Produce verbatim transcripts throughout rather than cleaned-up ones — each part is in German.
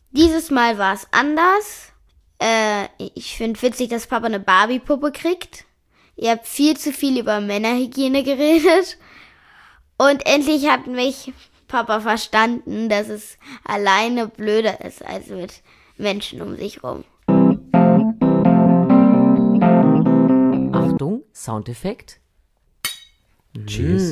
Dieses Mal war es anders. Äh, ich finde witzig, dass Papa eine Barbie-Puppe kriegt. Ihr habt viel zu viel über Männerhygiene geredet. Und endlich hat mich Papa verstanden, dass es alleine blöder ist als mit Menschen um sich rum. Achtung, Soundeffekt. Cheers.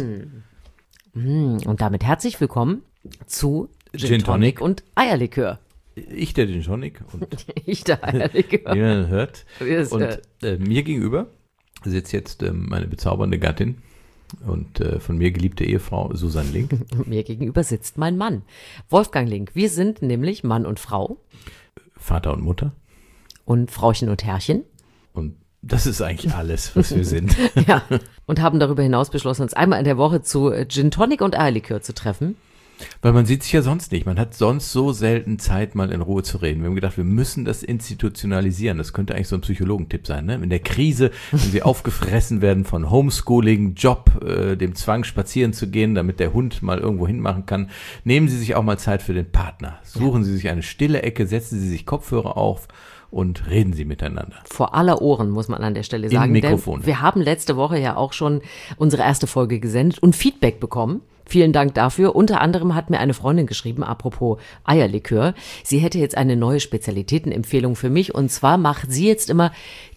Mm. Und damit herzlich willkommen zu Gin, Gin Tonic Tonic. und Eierlikör. Ich, der Gin Tonic und Ich der Eierlikör. wie man hört. Wie es Und hört. äh, mir gegenüber sitzt jetzt ähm, meine bezaubernde Gattin und äh, von mir geliebte Ehefrau Susanne Link. Und mir gegenüber sitzt mein Mann, Wolfgang Link. Wir sind nämlich Mann und Frau Vater und Mutter. und Frauchen und Herrchen. Und das ist eigentlich alles, was wir sind. Ja. Und haben darüber hinaus beschlossen, uns einmal in der Woche zu äh, Gin Tonic und Eierlikör zu treffen. Weil man sieht sich ja sonst nicht. Man hat sonst so selten Zeit, mal in Ruhe zu reden. Wir haben gedacht, wir müssen das institutionalisieren. Das könnte eigentlich so ein Psychologentipp sein. Ne? In der Krise, wenn sie aufgefressen werden von Homeschooling, Job, äh, dem Zwang, spazieren zu gehen, damit der Hund mal irgendwo hinmachen kann, nehmen Sie sich auch mal Zeit für den Partner. Suchen Sie sich eine stille Ecke, setzen Sie sich Kopfhörer auf und reden Sie miteinander. Vor aller Ohren, muss man an der Stelle sagen. Mikrofone. Denn wir haben letzte Woche ja auch schon unsere erste Folge gesendet und Feedback bekommen. Vielen Dank dafür. Unter anderem hat mir eine Freundin geschrieben, apropos Eierlikör, sie hätte jetzt eine neue Spezialitätenempfehlung für mich und zwar macht sie jetzt immer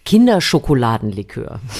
Kinderschokoladenlikör.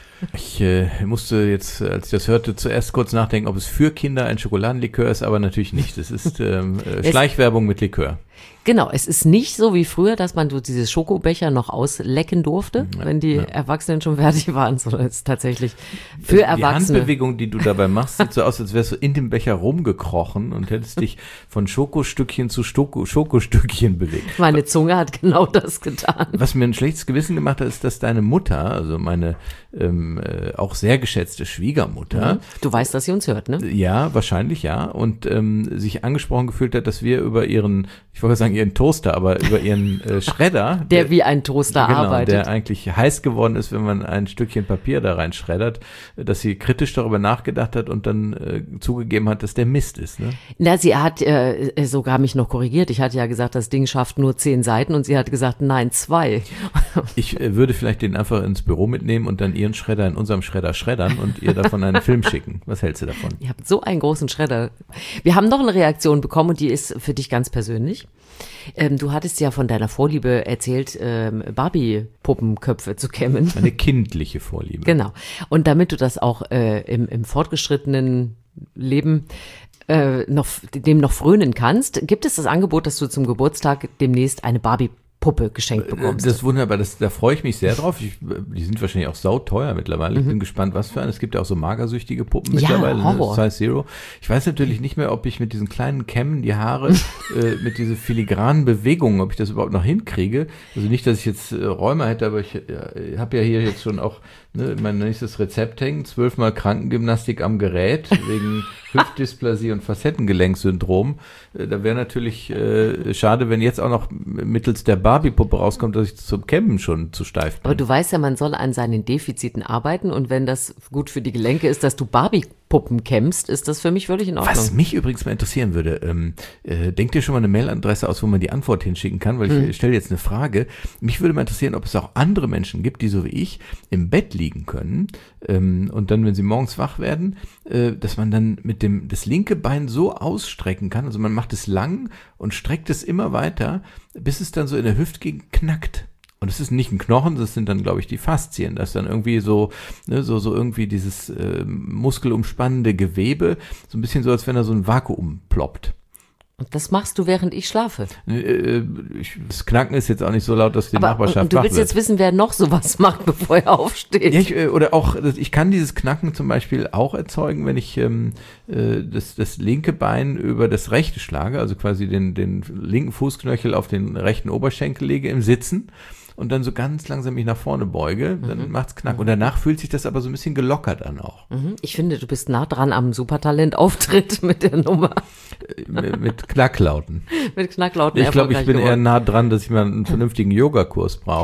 Ich äh, musste jetzt, als ich das hörte, zuerst kurz nachdenken, ob es für Kinder ein Schokoladenlikör ist, aber natürlich nicht. Es ist ähm, äh, Schleichwerbung mit Likör. Genau, es ist nicht so wie früher, dass man so diese Schokobecher noch auslecken durfte, Ja, wenn die ja. Erwachsenen schon fertig waren, sondern es ist tatsächlich für Die Erwachsene. Handbewegung, die du dabei machst, sieht so aus, als wärst du in dem Becher rumgekrochen und hättest dich von Schokostückchen zu Stoko- Schokostückchen bewegt. Meine Zunge hat genau das getan. Was mir ein schlechtes Gewissen gemacht hat, ist, dass deine Mutter, also meine ähm, äh, auch sehr geschätzte Schwiegermutter, Du weißt, dass sie uns hört, ne? ja, wahrscheinlich ja, und ähm, sich angesprochen gefühlt hat, dass wir über ihren, ich wollte sagen ihren Toaster, aber über ihren äh, Schredder, Der wie ein Toaster genau, arbeitet. der eigentlich heiß geworden ist, wenn man ein Stückchen Papier da rein schreddert, dass sie kritisch darüber nachgedacht hat und dann äh, zugegeben hat, dass der Mist ist. Ne? Na, sie hat äh, sogar mich noch korrigiert. Ich hatte ja gesagt, das Ding schafft nur zehn Seiten und sie hat gesagt, nein, zwei. Ich äh, würde vielleicht den einfach ins Büro mitnehmen und dann ihren Schredder in unserem Schredder schreddern und ihr davon einen Film schicken. Was hältst du davon? Ihr habt so einen großen Schredder. Wir haben noch eine Reaktion bekommen und die ist für dich ganz persönlich. Ähm, du hattest ja von deiner Vorliebe erzählt, ähm, Barbie-Puppenköpfe zu kämmen. Eine kindliche Vorliebe. Genau. Und damit du das auch äh, im, im fortgeschrittenen Leben äh, noch, dem noch frönen kannst, gibt es das Angebot, dass du zum Geburtstag demnächst eine Barbie-Puppe geschenkt bekommst. Das ist wunderbar, das, da freue ich mich sehr drauf. Ich, die sind wahrscheinlich auch sauteuer mittlerweile. Ich bin gespannt, was für eine. Es gibt ja auch so magersüchtige Puppen Ja, mittlerweile, ne? Horror. Size Zero. Ich weiß natürlich nicht mehr, ob ich mit diesen kleinen Kämmen die Haare, äh, mit diesen filigranen Bewegungen, ob ich das überhaupt noch hinkriege. Also nicht, dass ich jetzt äh, Rheuma hätte, aber ich äh, habe ja hier jetzt schon auch ne, mein nächstes Rezept hängen. Zwölfmal Krankengymnastik am Gerät wegen Hüftdysplasie und Facettengelenkssyndrom. Äh, da wäre natürlich äh, schade, wenn jetzt auch noch mittels der Barbie-Puppe rauskommt, dass ich zum Kämmen schon zu steif bin. Aber du weißt ja, man soll an seinen Defiziten arbeiten und wenn das gut für die Gelenke ist, dass du Barbie-Puppen kämmst, ist das für mich völlig in Ordnung. Was mich übrigens mal interessieren würde, ähm, äh, denk dir schon mal eine Mailadresse aus, wo man die Antwort hinschicken kann, weil ich hm. stelle jetzt eine Frage. Mich würde mal interessieren, ob es auch andere Menschen gibt, die so wie ich im Bett liegen können ähm, und dann, wenn sie morgens wach werden, äh, dass man dann mit dem das linke Bein so ausstrecken kann, also man macht es lang und streckt es immer weiter, bis es dann so in der Hüftgegend knackt. Und es ist nicht ein Knochen, das sind dann, glaube ich, die Faszien. Das ist dann irgendwie so, ne, so, so irgendwie dieses äh, muskelumspannende Gewebe, so ein bisschen so, als wenn da so ein Vakuum ploppt. Und das machst du, während ich schlafe. Äh, ich, das Knacken ist jetzt auch nicht so laut, dass die Aber Nachbarschaft und du wach willst wird. jetzt wissen, wer noch sowas macht, bevor er aufsteht. Ja, ich, äh, oder auch, ich kann dieses Knacken zum Beispiel auch erzeugen, wenn ich ähm, äh, das, das linke Bein über das rechte schlage, also quasi den, den linken Fußknöchel auf den rechten Oberschenkel lege im Sitzen. Und dann so ganz langsam mich nach vorne beuge, dann Mhm. macht's knack. Und danach fühlt sich das aber so ein bisschen gelockert an auch. Mhm. Ich finde, du bist nah dran am Supertalent-Auftritt mit der Nummer. Mit, mit Knacklauten. Mit Knacklauten Ich glaube, ich erfolgreich bin eher geworden. nah dran, dass ich mal einen vernünftigen Yogakurs brauche.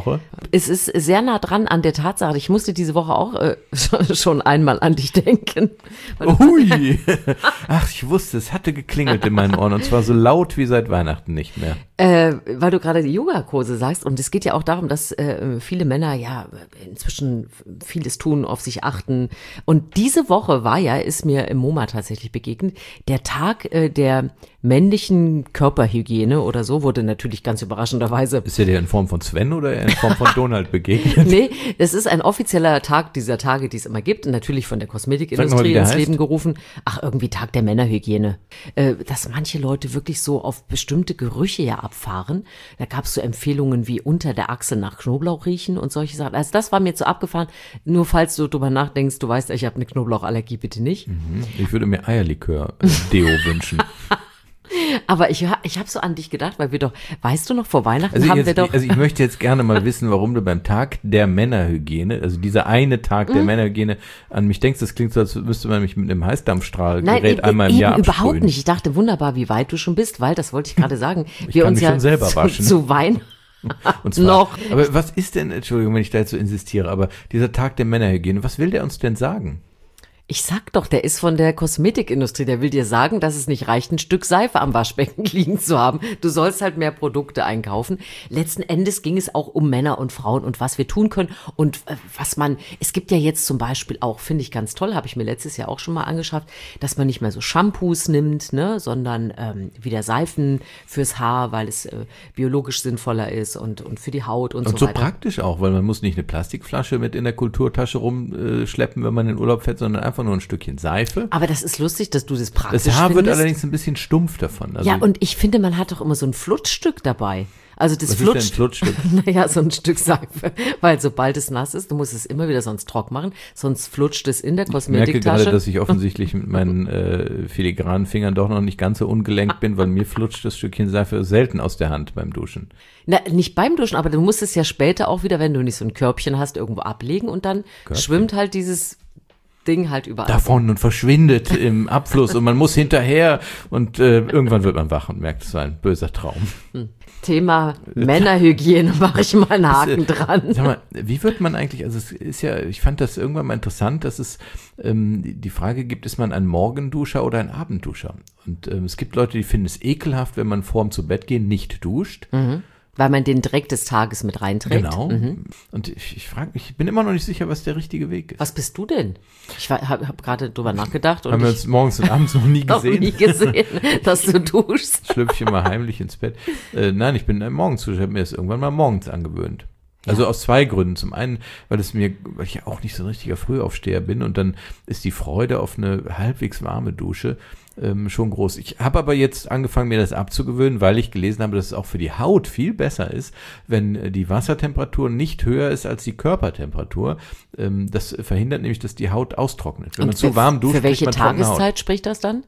es ist sehr nah dran an der Tatsache, ich musste diese Woche auch äh, schon einmal an dich denken. Ui, ach, ich wusste, es hatte geklingelt in meinen Ohren und zwar so laut wie seit Weihnachten nicht mehr. Äh, weil du gerade die Yogakurse sagst und es geht ja auch darum, dass äh, viele Männer ja inzwischen vieles tun, auf sich achten und diese Woche war ja, ist mir im MoMA tatsächlich begegnet, der Tag äh, der männlichen Körperhygiene oder so, wurde natürlich ganz überraschenderweise. Ist der dir in Form von Sven oder in Form von Donald begegnet? Nee, das ist ein offizieller Tag dieser Tage, die es immer gibt und natürlich von der Kosmetikindustrie ins heißt. Leben gerufen. Ach, irgendwie Tag der Männerhygiene. Äh, dass manche Leute wirklich so auf bestimmte Gerüche ja abfahren. Da gab es so Empfehlungen wie unter der Achsel nach Knoblauch riechen und solche Sachen. Also das war mir zu abgefahren. Nur falls du drüber nachdenkst, du weißt, ich habe eine Knoblauchallergie, bitte nicht. Mhm. Ich würde mir Eierlikör-Deo wünschen. Aber ich, ich habe so an dich gedacht, weil wir doch, weißt du noch, vor Weihnachten also haben jetzt, wir doch. Also ich möchte jetzt gerne mal wissen, warum du beim Tag der Männerhygiene, also dieser eine Tag der mhm. Männerhygiene, an mich denkst. Das klingt so, als müsste man mich mit einem Heißdampfstrahlgerät einmal im eben Jahr absprühen. Überhaupt nicht. Ich dachte, wunderbar, wie weit du schon bist, weil, das wollte ich gerade sagen, ich wir kann uns mich ja schon selber zu, waschen. zu Weihnachten Und zwar, noch. Aber was ist denn, Entschuldigung, wenn ich da jetzt so insistiere, aber dieser Tag der Männerhygiene, was will der uns denn sagen? Ich sag doch, der ist von der Kosmetikindustrie. Der will dir sagen, dass es nicht reicht, ein Stück Seife am Waschbecken liegen zu haben. Du sollst halt mehr Produkte einkaufen. Letzten Endes ging es auch um Männer und Frauen und was wir tun können und äh, was man, es gibt ja jetzt zum Beispiel auch, finde ich ganz toll, habe ich mir letztes Jahr auch schon mal angeschafft, dass man nicht mehr so Shampoos nimmt, ne, sondern ähm, wieder Seifen fürs Haar, weil es äh, biologisch sinnvoller ist und, und für die Haut und, und so, so weiter. Und so praktisch auch, weil man muss nicht eine Plastikflasche mit in der Kulturtasche rumschleppen, wenn man in Urlaub fährt, sondern einfach nur ein Stückchen Seife. Aber das ist lustig, dass du das praktisch Das Haar findest. wird allerdings ein bisschen stumpf davon. Also ja, und ich finde, man hat doch immer so ein Flutschstück dabei. Also das was Flutsch, ist denn ein Flutschstück? Naja, so ein Stück Seife. Weil sobald es nass ist, du musst es immer wieder sonst trocken machen, sonst flutscht es in der Ich merke Kosmetiktasche. gerade, dass ich offensichtlich mit meinen äh, filigranen Fingern doch noch nicht ganz so ungelenkt bin, weil mir flutscht das Stückchen Seife selten aus der Hand beim Duschen. Na, nicht beim Duschen, aber du musst es ja später auch wieder, wenn du nicht so ein Körbchen hast, irgendwo ablegen und dann Körbchen. schwimmt halt dieses Ding halt überall. Davon und verschwindet im Abfluss und man muss hinterher und äh, irgendwann wird man wach und merkt, es war ein böser Traum. Thema Männerhygiene, mache ich mal einen Haken ist, äh, dran. Sag mal, wie wird man eigentlich, also es ist ja, ich fand das irgendwann mal interessant, dass es ähm, die, die Frage gibt, ist man ein Morgenduscher oder ein Abendduscher? Und ähm, es gibt Leute, die finden es ekelhaft, wenn man vorm zu Bett gehen nicht duscht. Mhm. Weil man den Dreck des Tages mit reinträgt. Genau. Mhm. Und ich, ich frage mich, ich bin immer noch nicht sicher, was der richtige Weg ist. Was bist du denn? Ich habe hab gerade drüber nachgedacht. Und Haben wir uns morgens und abends noch nie noch gesehen? nie gesehen, dass du duschst. Schlüpfe ich immer heimlich ins Bett. Äh, nein, ich bin ein Morgensduscher. Ich habe mir das irgendwann mal morgens angewöhnt. Also ja. Aus zwei Gründen. Zum einen, weil es mir, weil ich ja auch nicht so ein richtiger Frühaufsteher bin und dann ist die Freude auf eine halbwegs warme Dusche ähm, schon groß. Ich habe aber jetzt angefangen, mir das abzugewöhnen, weil ich gelesen habe, dass es auch für die Haut viel besser ist, wenn die Wassertemperatur nicht höher ist als die Körpertemperatur. Ähm, das verhindert nämlich, dass die Haut austrocknet. Wenn und man zu warm duscht, für welche kriegt man trockene Haut. Tageszeit spricht das dann?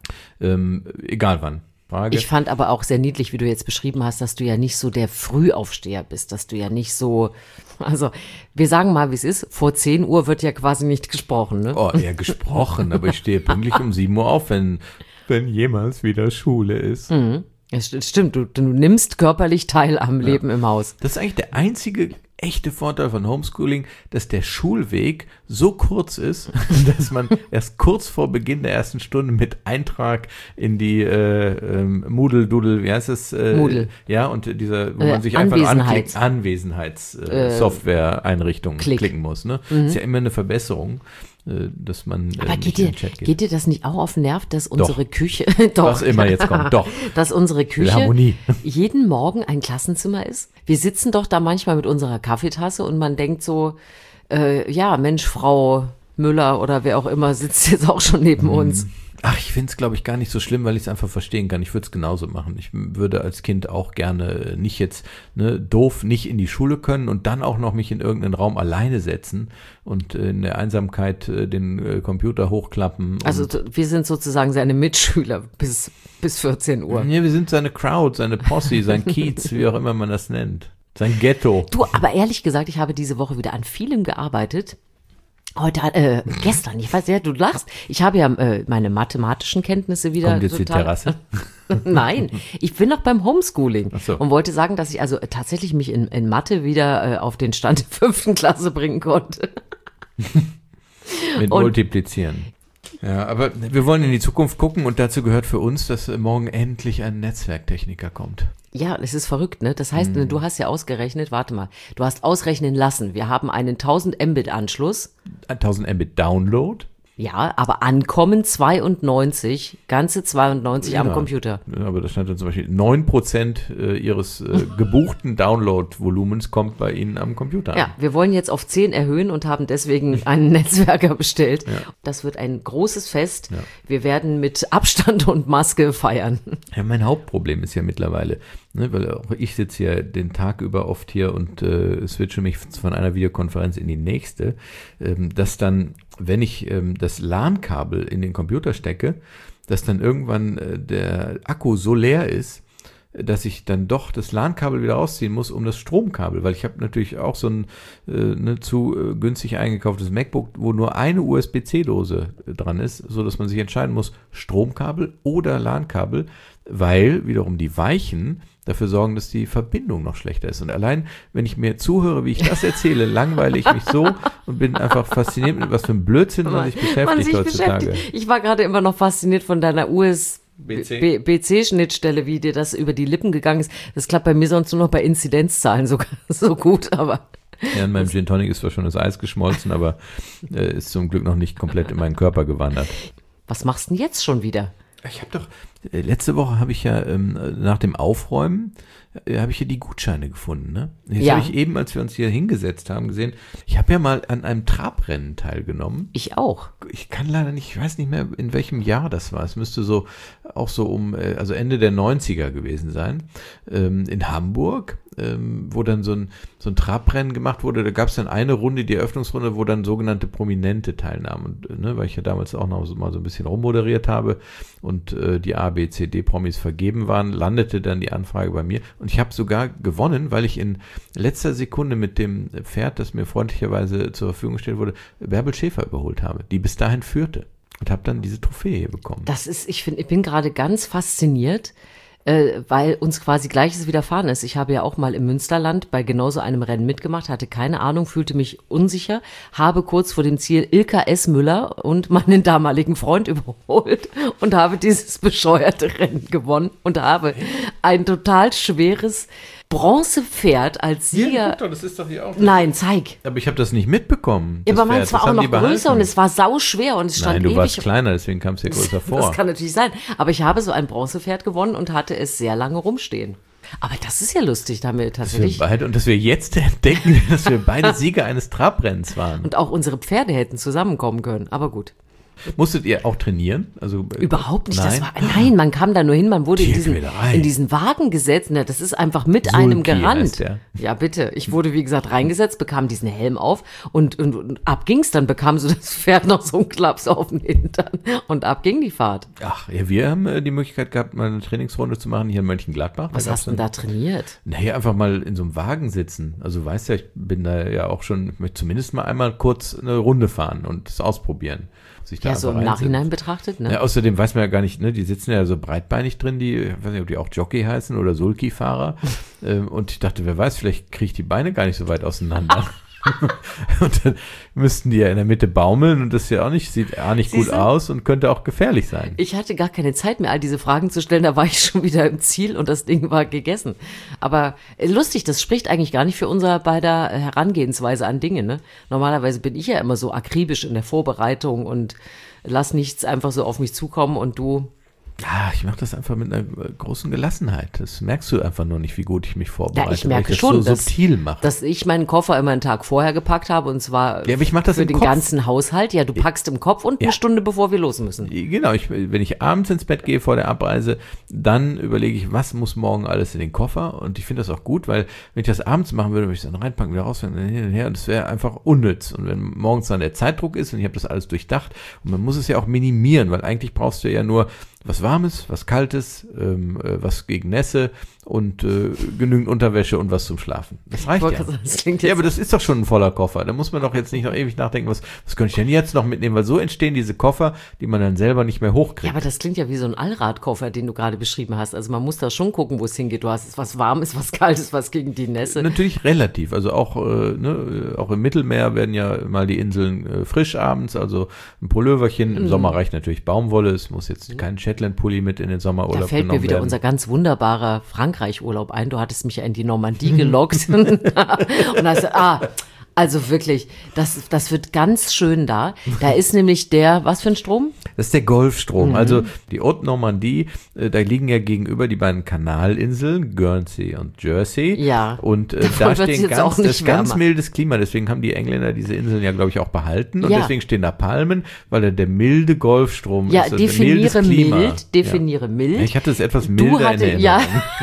Ähm, egal wann. Frage. Ich fand aber auch sehr niedlich, wie du jetzt beschrieben hast, dass du ja nicht so der Frühaufsteher bist, dass du ja nicht so, also wir sagen mal, wie es ist, vor zehn Uhr wird ja quasi nicht gesprochen, ne? Oh, eher gesprochen, aber ich stehe pünktlich um sieben Uhr auf, wenn, wenn jemals wieder Schule ist. Mhm. Ja, stimmt, du, du nimmst körperlich teil am ja. Leben im Haus. Das ist eigentlich der einzige echte Vorteil von Homeschooling, dass der Schulweg so kurz ist, dass man erst kurz vor Beginn der ersten Stunde mit Eintrag in die äh, ähm, Moodle-Doodle, wie heißt es? Äh, Moodle. Ja, und dieser, wo äh, man sich einfach nur Anwesenheits. anklickt, Anwesenheits-Software-Einrichtungen äh, klicken muss. Ne? Mhm. Ist ja immer eine Verbesserung, äh, dass man äh, Aber geht dir, Chat geht. geht dir das nicht auch auf den Nerv, dass unsere doch. Küche, doch, was immer jetzt kommt, doch. dass unsere Küche Harmonie. jeden Morgen ein Klassenzimmer ist? Wir sitzen doch da manchmal mit unserer Kaffeetasse und man denkt so, äh, ja, Mensch, Frau Müller oder wer auch immer sitzt jetzt auch schon neben mhm. uns. Ach, ich finde es, glaube ich, gar nicht so schlimm, weil ich es einfach verstehen kann. Ich würde es genauso machen. Ich würde als Kind auch gerne nicht jetzt ne, doof nicht in die Schule können und dann auch noch mich in irgendeinen Raum alleine setzen und in der Einsamkeit den Computer hochklappen. Also wir sind sozusagen seine Mitschüler bis, bis vierzehn Uhr. Nee, wir sind seine Crowd, seine Posse, sein Kiez, wie auch immer man das nennt. Sein Ghetto. Du, aber ehrlich gesagt, ich habe diese Woche wieder an vielem gearbeitet, Heute, äh, gestern, ich weiß ja, du lachst. Ich habe ja äh, meine mathematischen Kenntnisse wieder. Kommt jetzt die total, Terrasse? Nein, ich bin noch beim Homeschooling Ach so. und wollte sagen, dass ich also tatsächlich mich in, in Mathe wieder äh, auf den Stand der fünften Klasse bringen konnte. Mit Und- Multiplizieren. Ja, aber wir wollen in die Zukunft gucken und dazu gehört für uns, dass morgen endlich ein Netzwerktechniker kommt. Ja, es ist verrückt, ne? Das heißt, du hast ja ausgerechnet, warte mal, du hast ausrechnen lassen, wir haben einen tausend Mbit Anschluss. tausend Mbit Download. Ja, aber ankommen zweiundneunzig, ganze zweiundneunzig am Ja. Computer. Ja, aber da stand dann zum Beispiel neun Prozent äh, ihres äh, gebuchten Download-Volumens kommt bei Ihnen am Computer Ja, an. wir wollen jetzt auf zehn erhöhen und haben deswegen einen Netzwerker bestellt. Das wird ein großes Fest. Ja. Wir werden mit Abstand und Maske feiern. Ja, mein Hauptproblem ist ja mittlerweile, ne, weil auch ich sitze ja den Tag über oft hier und äh, switche mich von einer Videokonferenz in die nächste, ähm, dass dann, wenn ich ähm, das LAN-Kabel in den Computer stecke, dass dann irgendwann äh, der Akku so leer ist, dass ich dann doch das LAN-Kabel wieder rausziehen muss, um das Stromkabel, weil ich habe natürlich auch so ein äh, ne, zu äh, günstig eingekauftes MacBook, wo nur eine U S B C-Dose äh, dran ist, so dass man sich entscheiden muss, Stromkabel oder LAN-Kabel, weil wiederum die Weichen dafür sorgen, dass die Verbindung noch schlechter ist. Und allein, wenn ich mir zuhöre, wie ich das erzähle, langweile ich mich so und bin einfach fasziniert, mit was für einem Blödsinn man sich beschäftigt Man sich heutzutage. beschäftigt. Ich war gerade immer noch fasziniert von deiner U S B C-Schnittstelle, wie dir das über die Lippen gegangen ist. Das klappt bei mir sonst nur noch bei Inzidenzzahlen so, so gut, aber Ja, in meinem Gin Tonic ist zwar schon das Eis geschmolzen, aber äh, ist zum Glück noch nicht komplett in meinen Körper gewandert. was machst du denn jetzt schon wieder? Ich habe doch, äh, letzte Woche habe ich ja ähm, nach dem Aufräumen, äh, habe ich hier die Gutscheine gefunden. Ne? Jetzt Ja. habe ich eben, als wir uns hier hingesetzt haben, gesehen, ich habe ja mal an einem Trabrennen teilgenommen. Ich auch. Ich kann leider nicht, ich weiß nicht mehr, in welchem Jahr das war. Es müsste so auch so um, äh, also Ende der neunziger gewesen sein, ähm, in Hamburg, ähm, wo dann so ein, so ein Trabrennen gemacht wurde. Da gab es dann eine Runde, die Eröffnungsrunde, wo dann sogenannte Prominente teilnahmen. Und, äh, ne, weil ich ja damals auch noch so, mal so ein bisschen rummoderiert habe und äh, die A, B, C, D-Promis vergeben waren, landete dann die Anfrage bei mir. Und ich habe sogar gewonnen, weil ich in letzter Sekunde mit dem Pferd, das mir freundlicherweise zur Verfügung gestellt wurde, Bärbel Schäfer überholt habe, die bis dahin führte. Und habe dann diese Trophäe hier bekommen. Das ist, ich finde, ich bin gerade ganz fasziniert, äh, weil uns quasi Gleiches widerfahren ist. Ich habe ja auch mal im Münsterland bei genauso einem Rennen mitgemacht, hatte keine Ahnung, fühlte mich unsicher, habe kurz vor dem Ziel Ilka S. Müller und meinen damaligen Freund überholt und habe dieses bescheuerte Rennen gewonnen und habe ein total schweres Bronzepferd als Sieger. doch, das ist doch hier auch. Nein, zeig. Aber ich habe das nicht mitbekommen. Ja, das aber meins Pferd. war Das auch haben noch die größer behalten. und es war sauschwer und es stand Nein, du ewig. warst kleiner, deswegen kam es dir größer vor. Das kann natürlich sein. Aber ich habe so ein Bronzepferd gewonnen und hatte es sehr lange rumstehen. Aber das ist ja lustig, da haben wir Dass wir tatsächlich. beide, und dass wir jetzt entdecken, dass wir beide Sieger eines Trabrennens waren. Und auch unsere Pferde hätten zusammenkommen können. Aber gut. Musstet ihr auch trainieren? Also äh, Überhaupt nicht. Nein? Das war, nein, man kam da nur hin, man wurde in diesen, Tierquälerei. in diesen Wagen gesetzt. Na, das ist einfach mit Sulki einem gerannt. heißt der. Ja, bitte. Ich wurde, wie gesagt, reingesetzt, bekam diesen Helm auf und, und, und ab ging's. Dann bekam so das Pferd noch so einen Klaps auf den Hintern und ab ging die Fahrt. Ach, ja, wir haben äh, die Möglichkeit gehabt, mal eine Trainingsrunde zu machen hier in Mönchengladbach. Was Da hast du denn gab's da trainiert? dann- Naja, einfach mal in so einem Wagen sitzen. Also du weißt ja, ich bin da ja auch schon, ich möchte zumindest mal einmal kurz eine Runde fahren und es ausprobieren. Sich da Ja, so einfach im reinsetzen. Nachhinein betrachtet, ne? Ja, außerdem weiß man ja gar nicht, ne, die sitzen ja so breitbeinig drin, die, ich weiß nicht, ob die auch Jockey heißen oder Sulki-Fahrer. ähm, und ich dachte, wer weiß, vielleicht kriege ich die Beine gar nicht so weit auseinander. Und dann müssten die ja in der Mitte baumeln und das ja auch nicht, sieht auch nicht gut Siehste? aus und könnte auch gefährlich sein. Ich hatte gar keine Zeit mehr, all diese Fragen zu stellen. Da war ich schon wieder im Ziel und das Ding war gegessen. Aber äh, lustig, das spricht eigentlich gar nicht für unser beider äh, Herangehensweise an Dinge. Ne? Normalerweise bin ich ja immer so akribisch in der Vorbereitung und lass nichts einfach so auf mich zukommen und du. Ja, ich mache das einfach mit einer äh, großen Gelassenheit. Das merkst du einfach nur nicht, wie gut ich mich vorbereite. Ja, ich merke weil ich schon, das so dass, subtil mache. dass ich meinen Koffer immer einen Tag vorher gepackt habe und zwar Ja, aber ich mach das für im den Kopf. ganzen Haushalt. Ja, du packst im Kopf und eine Ja. Stunde bevor wir los müssen. Genau, ich, wenn ich abends ins Bett gehe vor der Abreise, dann überlege ich, was muss morgen alles in den Koffer, und ich finde das auch gut, weil wenn ich das abends machen würde, würde ich es dann reinpacken, wieder raus, hin und her, und das wäre einfach unnütz. Und wenn morgens dann der Zeitdruck ist und ich habe das alles durchdacht, und man muss es ja auch minimieren, weil eigentlich brauchst du ja nur was Warmes, was Kaltes, ähm, äh, was gegen Nässe und äh, genügend Unterwäsche und was zum Schlafen. Das reicht ja. Sagen, das klingt Ja, jetzt aber das ist doch schon ein voller Koffer. Da muss man doch jetzt nicht noch ewig nachdenken, was, was könnte ich denn jetzt noch mitnehmen? Weil so entstehen diese Koffer, die man dann selber nicht mehr hochkriegt. Ja, aber das klingt ja wie so ein Allradkoffer, den du gerade beschrieben hast. Also man muss da schon gucken, wo es hingeht. Du hast was Warmes, was Kaltes, was gegen die Nässe. Natürlich relativ. Also auch, äh, ne, auch im Mittelmeer werden ja mal die Inseln äh, frisch abends, also ein Pulloverchen. Im Mhm. Sommer reicht natürlich Baumwolle. Es muss jetzt kein Shetland-Pulli mit in den Sommerurlaub Da fällt genommen mir wieder werden. unser ganz wunderbarer Frankreich-Urlaub ein. Du hattest mich ja in die Normandie gelockt. Und hast, ah, also wirklich, das, das wird ganz schön da. Da ist nämlich der, was für ein Strom? Das ist der Golfstrom. Mhm. Also die Haute Normandie, äh, da liegen ja gegenüber die beiden Kanalinseln, Guernsey und Jersey. Ja. Und äh, Davon da wird's stehen jetzt ganz, auch nicht das ist ganz wärmer. mildes Klima. Deswegen haben die Engländer diese Inseln ja, glaube ich, auch behalten. Und Ja. deswegen stehen da Palmen, weil da der milde Golfstrom Ja, ist. Also ein mildes definiere Klima. mild, definiere Ja. mild. Ich hatte es etwas Du, milder in hatte, Erinnerung. ja,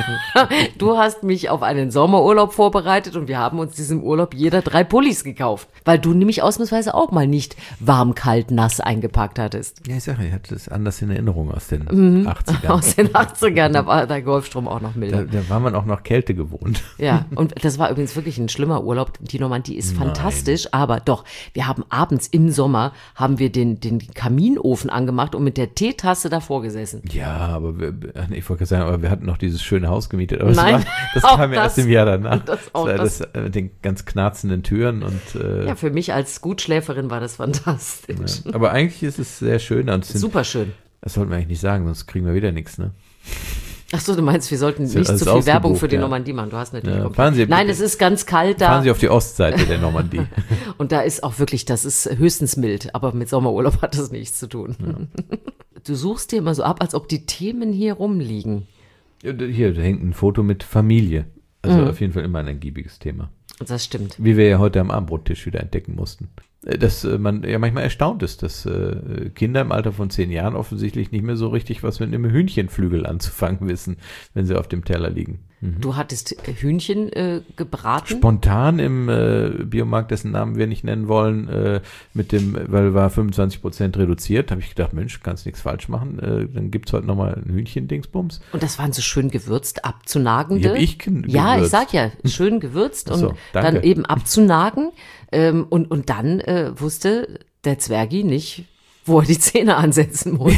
du hast mich auf einen Sommerurlaub vorbereitet und wir haben uns diesem Urlaub jeder drei Pullis gekauft, weil du nämlich ausnahmsweise auch mal nicht warm, kalt, nass eingepackt hattest. Ja, ich sage, ich hatte es anders in Erinnerung aus den achtzigern. Mhm. Aus den achtzigern, da war der Golfstrom auch noch Da, milder. da war man auch noch Kälte gewohnt. Ja, und das war übrigens wirklich ein schlimmer Urlaub. Die Normandie ist fantastisch, aber doch, wir haben abends im Sommer, haben wir den, den Kaminofen angemacht und mit der Teetasse davor gesessen. Ja, aber wir, ach nee, ich wollte gerade sagen, aber wir hatten noch dieses schöne Haus gemietet. Aber Nein, das, war, das auch kam ja das- erst im Jahr danach. das auch war das. das äh, mit den ganz knarzenden Türen und äh, Ja, für mich als Gutschläferin war das fantastisch. ja. Aber eigentlich ist es sehr schön. Und es sind, Super schön. das sollten wir eigentlich nicht sagen, sonst kriegen wir wieder nichts, ne? Ach so, du meinst, wir sollten Ist nicht alles zu viel Werbung ausgebucht, für die ja. Normandie machen. Du hast natürlich Ja, komplett- fahren Sie- Nein, es ist ganz kalt da. Fahren Sie auf die Ostseite der Normandie. Und da ist auch wirklich, das ist höchstens mild, aber mit Sommerurlaub hat das nichts zu tun. Du suchst dir immer so ab, als ob die Themen hier rumliegen. Ja, hier, da hängt ein Foto mit Familie. Also Mhm. auf jeden Fall immer ein ergiebiges Thema. Das stimmt. Wie wir ja heute am Abendbrottisch wieder entdecken mussten. Äh, Dass äh, man ja manchmal erstaunt ist, dass äh, Kinder im Alter von zehn Jahren offensichtlich nicht mehr so richtig was mit einem Hühnchenflügel anzufangen wissen, wenn sie auf dem Teller liegen. Du hattest Hühnchen äh, gebraten. Spontan im äh, Biomarkt, dessen Namen wir nicht nennen wollen, äh, mit dem, weil war fünfundzwanzig Prozent reduziert, habe ich gedacht, Mensch, kannst nichts falsch machen, äh, dann gibt's heute nochmal ein Hühnchen-Dingsbums. Und das waren so schön gewürzt, abzunagende. Die hab ich gen- Ja, ich gewürzt. sag ja, schön gewürzt Ach so, und danke. dann eben abzunagen. Ähm, und, und dann äh, wusste der Zwergi nicht, wo er die Zähne ansetzen muss.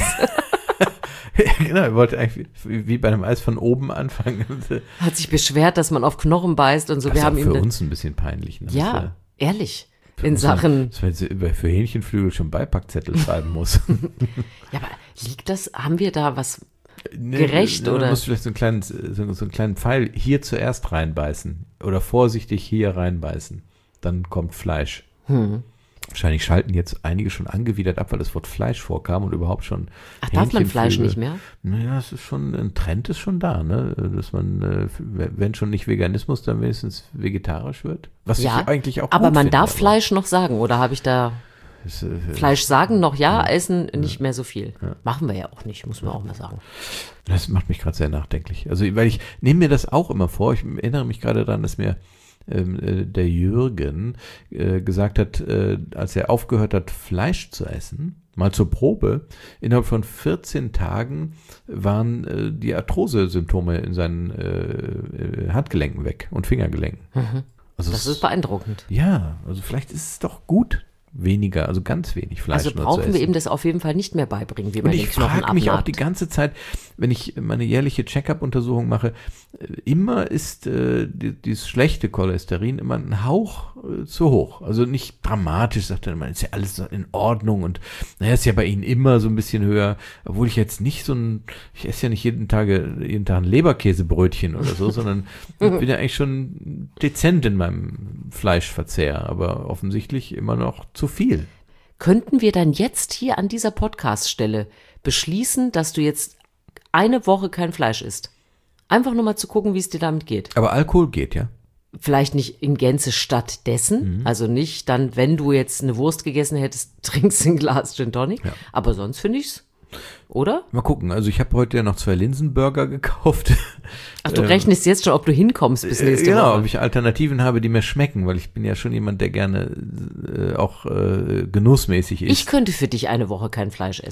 Genau, er wollte eigentlich wie, wie bei einem Eis von oben anfangen. Hat sich beschwert, dass man auf Knochen beißt und so. Das Wir ist haben auch ihm für dann- uns ein bisschen peinlich. Ne? Ja, ehrlich. Für In uns Sachen. Dass man jetzt über- für Hähnchenflügel schon Beipackzettel schreiben muss. Ja, aber liegt das, haben wir da was? Nee, Gerecht, man oder? muss vielleicht so einen kleinen, so, so einen kleinen Pfeil hier zuerst reinbeißen. Oder vorsichtig hier reinbeißen. Dann kommt Fleisch. Hm. Wahrscheinlich schalten jetzt einige schon angewidert ab, weil das Wort Fleisch vorkam und überhaupt schon. Ach, darf man Fleisch Hähnchenflügel. nicht mehr? Naja, es ist schon, ein Trend ist schon da, ne? Dass man, äh, wenn schon nicht Veganismus, dann wenigstens vegetarisch wird. Was Ja, ich eigentlich auch aber gut man finde, darf aber Fleisch noch sagen, oder habe ich da es, äh, Fleisch sagen noch ja, essen nicht mehr so viel? Machen wir ja auch nicht, muss man auch mal sagen. Das macht mich gerade sehr nachdenklich. Also, weil ich nehme mir das auch immer vor. Ich erinnere mich gerade daran, dass mir ähm, äh, der Jürgen äh, gesagt hat, äh, als er aufgehört hat, Fleisch zu essen, mal zur Probe, innerhalb von vierzehn Tagen waren äh, die Arthrose-Symptome in seinen äh, äh, Handgelenken weg und Fingergelenken. Also Das es- ist beeindruckend. ja, also vielleicht ist es doch gut, weniger, also ganz wenig Fleisch Also nur zu brauchen essen. wir ihm das auf jeden Fall nicht mehr beibringen, wie Und man ich den Knochen frage mich auch abnagt. die ganze Zeit, wenn ich meine jährliche Check-up-Untersuchung mache, äh, immer ist äh, die, dieses schlechte Cholesterin immer ein Hauch äh, zu hoch. Also nicht dramatisch, sagt er immer, ist ja alles so in Ordnung und naja, ist ja bei Ihnen immer so ein bisschen höher, obwohl ich jetzt nicht so ein, ich esse ja nicht jeden Tag, jeden Tag ein Leberkäsebrötchen oder so, sondern ich bin ja eigentlich schon dezent in meinem Fleischverzehr, aber offensichtlich immer noch zu viel. Könnten wir dann jetzt hier an dieser Podcast-Stelle beschließen, dass du jetzt eine Woche kein Fleisch isst? Einfach nur mal zu gucken, wie es dir damit geht. Aber Alkohol geht, ja? Vielleicht nicht in Gänze stattdessen, Mhm. also nicht dann, wenn du jetzt eine Wurst gegessen hättest, trinkst ein Glas Gin Tonic, Ja. aber sonst finde ich's, oder? Mal gucken. Also ich habe heute ja noch zwei Linsenburger gekauft. Ach, du rechnest jetzt schon, ob du hinkommst bis nächste genau, Woche. ob ich Alternativen habe, die mir schmecken, weil ich bin ja schon jemand, der gerne äh, auch äh, genussmäßig Ich isst. könnte für dich eine Woche kein Fleisch essen.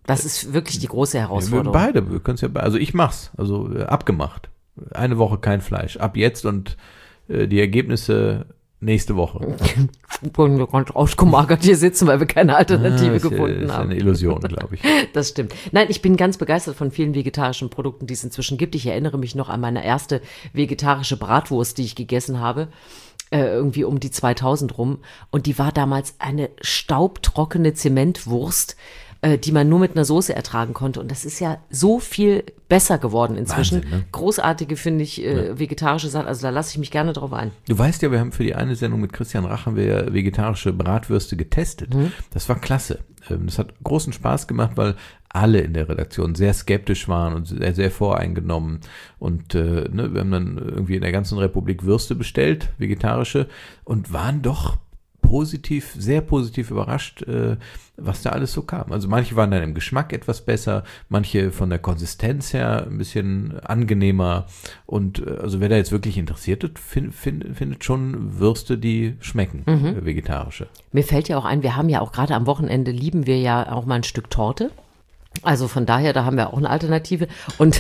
Das ist wirklich die große Herausforderung. Wir beide, wir können es ja beide. Also ich mach's, also äh, abgemacht. Eine Woche kein Fleisch, ab jetzt und äh, die Ergebnisse nächste Woche. Wir können ganz ausgemagert hier sitzen, weil wir keine Alternative ah, das gefunden ist haben. Eine Illusion, glaube ich. Das stimmt. Nein, ich bin ganz begeistert von vielen vegetarischen Produkten, die es inzwischen gibt. Ich erinnere mich noch an meine erste vegetarische Bratwurst, die ich gegessen habe, äh, irgendwie um die zweitausend rum. Und die war damals eine staubtrockene Zementwurst, äh, die man nur mit einer Soße ertragen konnte. Und das ist ja so viel besser geworden inzwischen. Wahnsinn, ne? Großartige, finde ich, äh, Ja. vegetarische Sachen. Also da lasse ich mich gerne drauf ein. Du weißt ja, wir haben für die eine Sendung mit Christian Rach haben wir ja vegetarische Bratwürste getestet. Mhm. Das war klasse. Ähm, Das hat großen Spaß gemacht, weil alle in der Redaktion sehr skeptisch waren und sehr, sehr voreingenommen. Und äh, ne, wir haben dann irgendwie in der ganzen Republik Würste bestellt, vegetarische, und waren doch positiv, sehr positiv überrascht, äh, was da alles so kam. Also manche waren dann im Geschmack etwas besser, manche von der Konsistenz her ein bisschen angenehmer. Und äh, also wer da jetzt wirklich interessiert ist, find, find, findet schon Würste, die schmecken, äh, vegetarische. Mir fällt ja auch ein, wir haben ja auch gerade am Wochenende, lieben wir ja auch mal ein Stück Torte. Also von daher, da haben wir auch eine Alternative. Und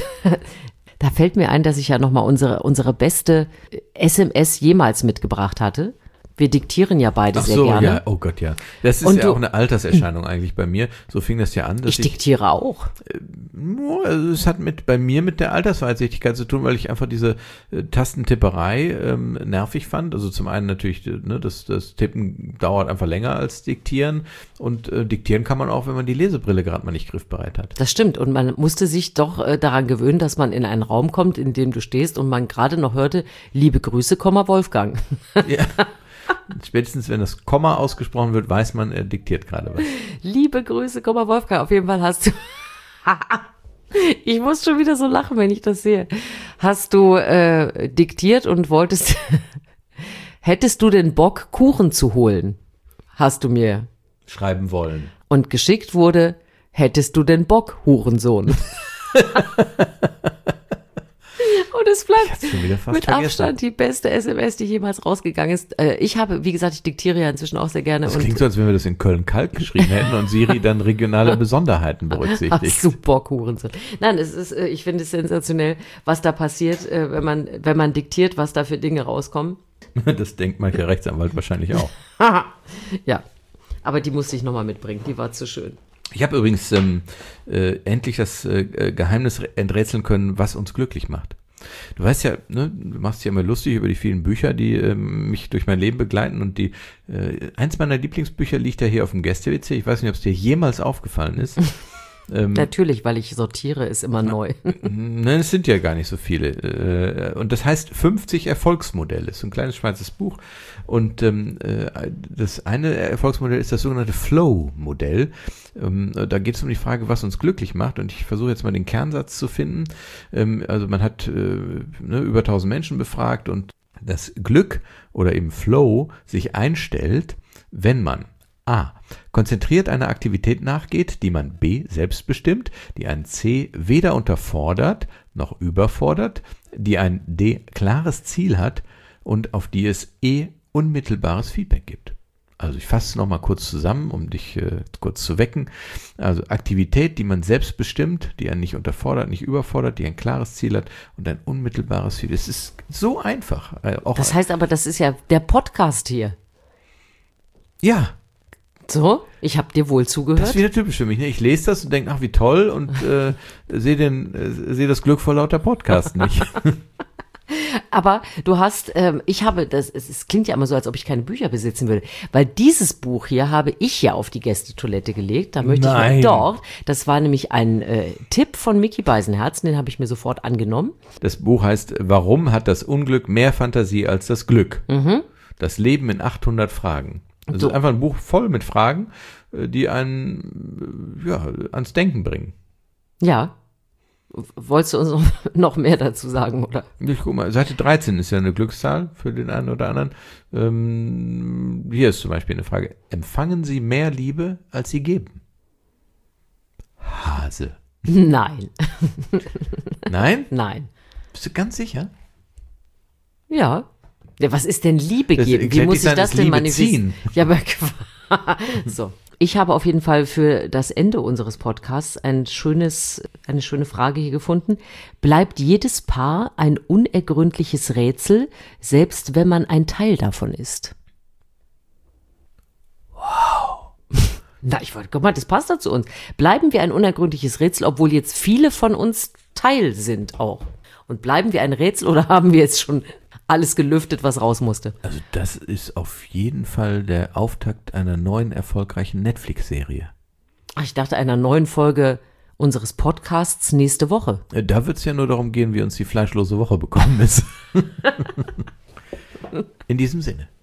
da fällt mir ein, dass ich ja nochmal unsere, unsere beste S M S jemals mitgebracht hatte. Wir diktieren ja beide Ach sehr so, gerne. ja, oh Gott, ja. Das ist Und ja du- auch eine Alterserscheinung eigentlich bei mir. So fing das ja an, dass Ich ich, diktiere auch. Nur, also es hat mit bei mir mit der Altersweitsichtigkeit zu tun, weil ich einfach diese äh, Tastentipperei ähm, nervig fand. Also zum einen natürlich, äh, ne, das, das Tippen dauert einfach länger als Diktieren, und äh, Diktieren kann man auch, wenn man die Lesebrille gerade mal nicht griffbereit hat. Das stimmt. Und man musste sich doch äh, daran gewöhnen, dass man in einen Raum kommt, in dem du stehst und man gerade noch hörte, liebe Grüße, Komma Wolfgang. Ja. Spätestens, wenn das Komma ausgesprochen wird, weiß man, er diktiert gerade was. Liebe Grüße, Komma Wolfgang. Auf jeden Fall hast du... Ich muss schon wieder so lachen, wenn ich das sehe. Hast du äh, diktiert und wolltest... Hättest du den Bock, Kuchen zu holen? Hast du mir. Schreiben wollen. Und geschickt wurde, hättest du den Bock, Hurensohn? Und es bleibt hab's schon wieder fast mit vergessen. Abstand die beste S M S, die jemals rausgegangen ist. Äh, ich habe, wie gesagt, ich diktiere ja inzwischen auch sehr gerne. Das und klingt so, als wenn wir das in Köln-Kalk geschrieben hätten und Siri dann regionale Besonderheiten berücksichtigt. Hast du Bock, Hurensohn? Nein, es ist, äh, ich finde es sensationell, was da passiert, äh, wenn man, wenn man diktiert, was da für Dinge rauskommen. Das denkt mancher Rechtsanwalt wahrscheinlich auch. Ja, aber die musste ich nochmal mitbringen, die war zu schön. Ich habe übrigens ähm, äh, endlich das äh, Geheimnis enträtseln können, was uns glücklich macht. Du weißt ja, ne, du machst dich ja immer lustig über die vielen Bücher, die ähm, mich durch mein Leben begleiten, und die äh, eins meiner Lieblingsbücher liegt ja hier auf dem Gäste-W C. Ich weiß nicht, ob es dir jemals aufgefallen ist. ähm, Natürlich, weil ich sortiere, ist immer neu. Nein, es sind ja gar nicht so viele. Äh, Und das heißt fünfzig Erfolgsmodelle. Das ist ein kleines schwarzes Buch. Und ähm, äh, das eine Erfolgsmodell ist das sogenannte Flow-Modell. Ähm, Da geht es um die Frage, was uns glücklich macht. Und ich versuche jetzt mal den Kernsatz zu finden. Ähm, Also man hat äh, ne, über tausend Menschen befragt, und das Glück oder eben Flow sich einstellt, wenn man A. konzentriert einer Aktivität nachgeht, die man B. selbst bestimmt, die ein C. weder unterfordert noch überfordert, die ein D. klares Ziel hat und auf die es E. unmittelbares Feedback gibt. Also ich fasse es nochmal kurz zusammen, um dich äh, kurz zu wecken. Also Aktivität, die man selbst bestimmt, die einen nicht unterfordert, nicht überfordert, die ein klares Ziel hat und ein unmittelbares Feedback. Es ist so einfach. Äh, auch Das heißt aber, das ist ja der Podcast hier. ja, So, ich habe dir wohl zugehört. das ist wieder typisch für mich. Ne? Ich lese das und denke, ach wie toll, und äh, sehe den, äh, sehe das Glück vor lauter Podcast nicht. Aber du hast, ähm, ich habe, das, es, es klingt ja immer so, als ob ich keine Bücher besitzen würde, weil dieses Buch hier habe ich ja auf die Gästetoilette gelegt. Da möchte Nein. ich noch dort. Das war nämlich ein äh, Tipp von Micky Beisenherzen, den habe ich mir sofort angenommen. Das Buch heißt, Warum hat das Unglück mehr Fantasie als das Glück? Das Leben in achthundert Fragen. Das So. ist einfach ein Buch voll mit Fragen, äh, die einen äh, ja, ans Denken bringen. Ja. Wolltest du uns noch- noch mehr dazu sagen, oder? Ich guck mal, Seite dreizehn ist ja eine Glückszahl für den einen oder anderen. Ähm, hier ist zum Beispiel eine Frage. Empfangen Sie mehr Liebe, als Sie geben? Hase. Nein, Nein? nein. Bist du ganz sicher? Ja. Ja, was ist denn Liebe Das geben? Wie erklärt muss nicht ich sein, das das denn Liebe manifestieren? ziehen. Ja, aber so. Ich habe auf jeden Fall für das Ende unseres Podcasts ein schönes, eine schöne Frage hier gefunden. Bleibt jedes Paar ein unergründliches Rätsel, selbst wenn man ein Teil davon ist? Wow. Na, ich wollte, guck mal, das passt doch zu uns. Bleiben wir ein unergründliches Rätsel, obwohl jetzt viele von uns Teil sind auch? Und bleiben wir ein Rätsel oder haben wir jetzt schon alles gelüftet, was raus musste? Also das ist auf jeden Fall der Auftakt einer neuen erfolgreichen Netflix-Serie. Ach, ich dachte einer neuen Folge unseres Podcasts nächste Woche. Da wird es ja nur darum gehen, wie uns die fleischlose Woche bekommen ist. In diesem Sinne.